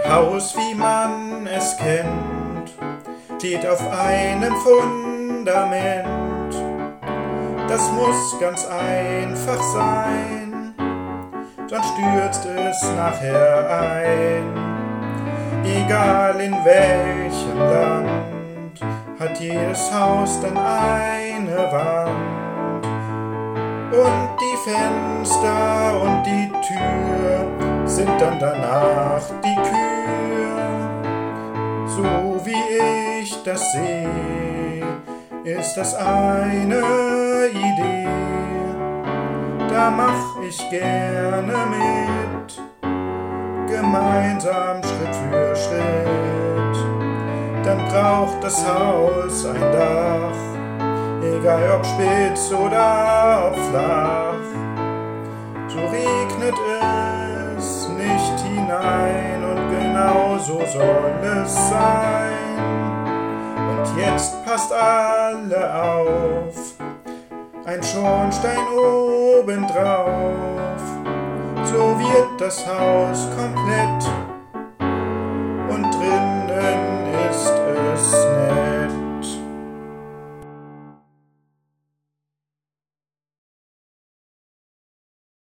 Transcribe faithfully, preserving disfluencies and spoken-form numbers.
Haus, wie man es kennt, steht auf einem Fundament. Das muss ganz einfach sein, sonst stürzt es nachher ein. Egal in welchem Land, hat jedes Haus dann eine Wand. Und die Fenster und die Tür sind dann danach die Kür. So wie ich das sehe, ist das eine Idee. Da mach ich gerne mit, gemeinsam Schritt für Schritt. Dann braucht das Haus ein Dach, egal ob spitz oder ob flach. So regnet es nicht hinein und genau so soll es sein. Und jetzt passt alle auf, ein Schornstein obendrauf. So wird das Haus komplett